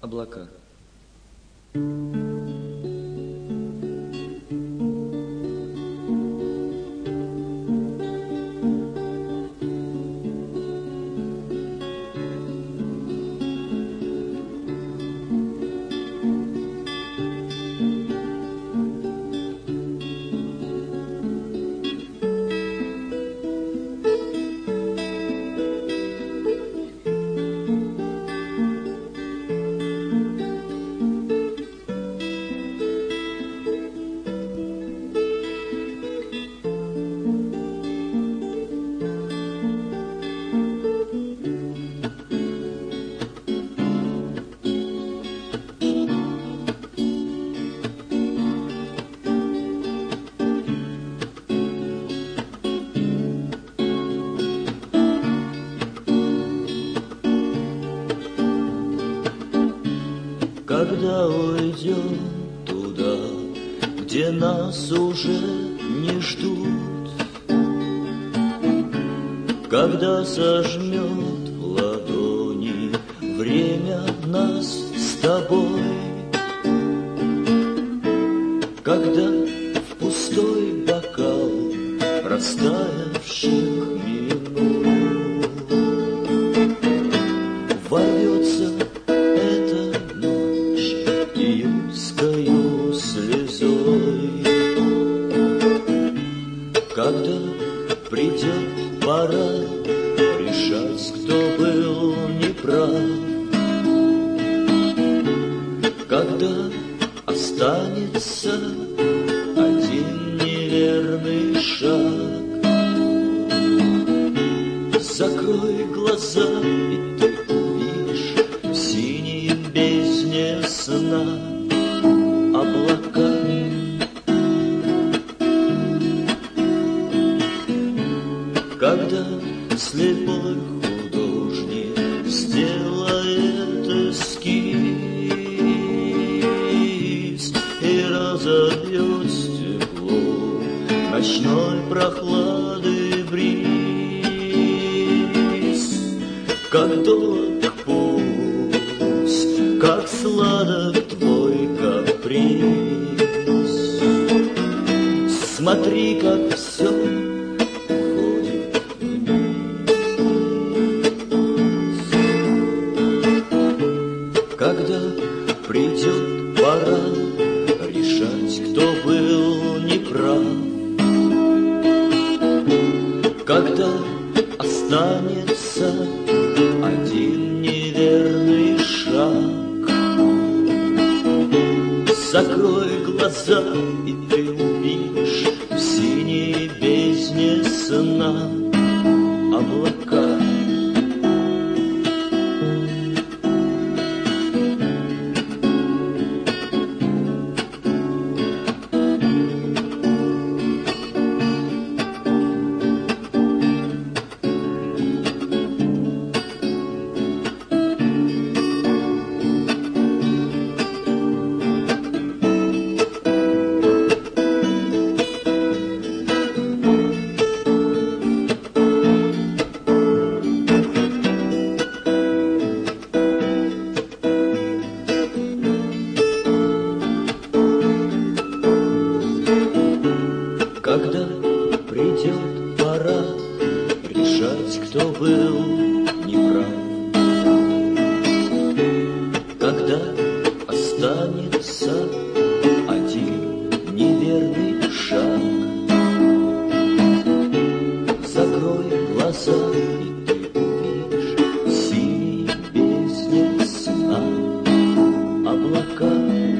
облака. Когда уйдем туда, где нас уже не ждут, когда сожмет в ладони время нас с тобой, когда в пустой бокал растаявших минут ворвется июльскою слезой, когда придет пора решать, кто был неправ, когда останется один неверный шаг. Закрой глаза, и ты увидишь в синей бездне сна облака. Когда слепой художник сделает эскиз и разобьет стекло ночной прохлады бриз, как долг пусть, как сладок твой каприз. Смотри, как все уходит вниз. Когда придет пора решать, кто был неправ, когда останется один неверный шаг, закрой глаза, и ты увидишь в синей бездне сна облака. Когда придет пора решать, кто был неправ, когда останется один неверный шаг, закрой глаза, и ты увидишь в синей бездне сна облака.